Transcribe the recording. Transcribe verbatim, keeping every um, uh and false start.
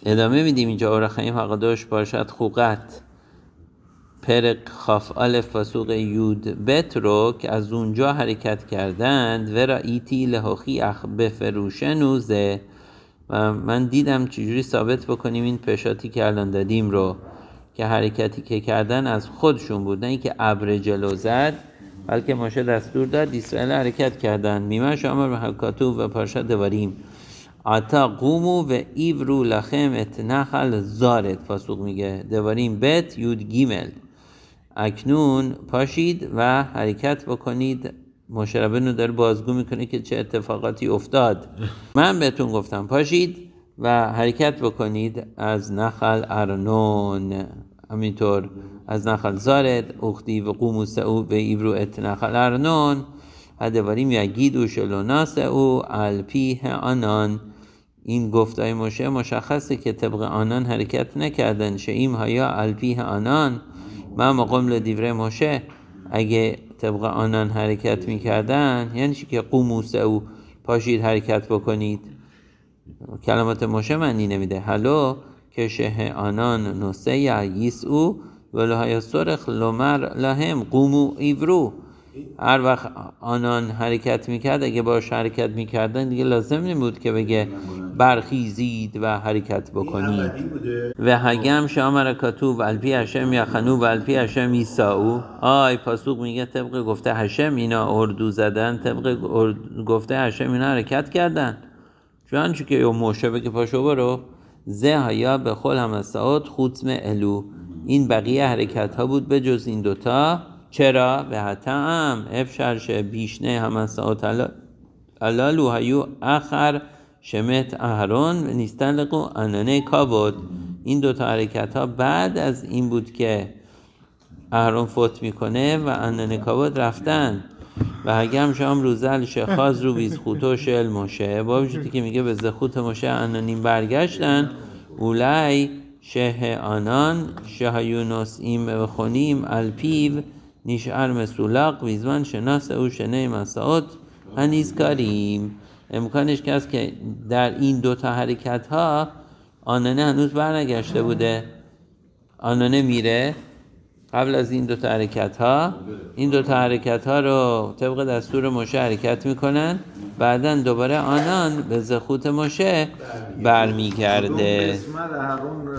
ادامه میدیم اینجا اورخیم حقادوش باشد خوقت پرق خاف الف فسوق یود بت رو که از اونجا حرکت کردند و را ایتی لحوخی اخ بفروشنوزه و من دیدم چجوری ثابت بکنیم این پشاتی که الان دادیم رو که حرکتی که کردن از خودشون بود، نه اینکه ابر جلو زد بلکه موشه دستور داد اسرائیل حرکت کردن. میمه شامر و حکاتو و پاشا دواریم عطا قومو و ایورو لخم ات نخل زارت پاسوق میگه دواریم بت یود گیمل اکنون پاشید و حرکت بکنید. موشه ربنو داره بازگو میکنه که چه اتفاقاتی افتاد. من بهتون گفتم پاشید و حرکت بکنید از نخل ارنون، همینطور از نخل زارت اختی و قومو سعو و ایورو ات نخل ارنون هدواریم یگید و شلوناس او الپیه آنان. این گفتای موشه مشخصه که طبق آنان حرکت نکردن. شئیم هایا الپیه آنان ما مقام لدیوره موشه، اگه طبق آنان حرکت میکردن یعنی چی که قوموس او پاشید حرکت بکنید. کلمات موشه معنی نمیده. هلو که شه آنان نسه یعیس او ولو های سرخ لمر لهم قومو ایورو. هر وقت آنان حرکت میکرد اگه باش حرکت میکردن دیگه لازم نمود که بگه برخیزید و حرکت بکنید. و هگم شامرکاتو و الپی هشم یخنو و الپی هشم ایساو. آی پاسوق میگه طبق گفته هشم اینا اردو زدن، طبق گفته هشم اینا حرکت کردن. چون چون که یه موشه بگه پاشو برو زه هیا به خل هم ساعت خوتم الو. این بقیه حرکت ها بود به جز این دوتا. چرا؟ به حتم افشرش بیشنه هم ساعت علالو هیو اخر شمت اهرون و نیستن لقو انانه کابود. این دوتا حرکت ها بعد از این بود که اهرون فوت میکنه و انانه کابود رفتن. و هگم شام روزل شخاز رو بیز خوتو شل موشه با وجودی که میگه به زخوت موشه انانیم برگشتن. اولای شه آنان شهیونوس ایم بخونیم الپیو نیشعر مسولاق ویزوان شناس او شنه مساعد هنیز کاریم. امکانش که هست که در این دوتا حرکت ها آنانه هنوز برنگشته بوده. آنانه میره قبل از این دوتا حرکت ها، این دوتا حرکت ها رو طبق دستور موشه حرکت میکنن، بعدن دوباره آنان به زخوت موشه برمیگرده.